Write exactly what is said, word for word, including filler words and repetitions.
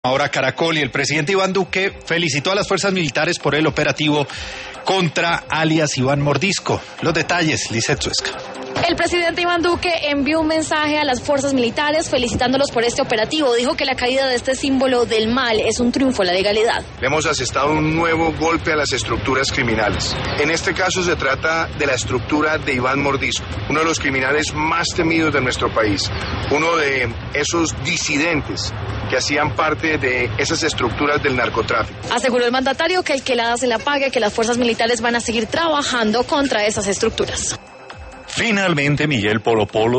Ahora Caracol, y el presidente Iván Duque felicitó a las fuerzas militares por el operativo contra alias Iván Mordisco. Los detalles, Lizeth Suesca. El presidente Iván Duque envió un mensaje a las fuerzas militares felicitándolos por este operativo. Dijo que la caída de este símbolo del mal es un triunfo a la legalidad. Le hemos asestado un nuevo golpe a las estructuras criminales. En este caso se trata de la estructura de Iván Mordisco, uno de los criminales más temidos de nuestro país, uno de esos disidentes que hacían parte de esas estructuras del narcotráfico. Aseguró el mandatario que el que la hace la pague, que las fuerzas militares van a seguir trabajando contra esas estructuras. Finalmente, Miguel Polo Polo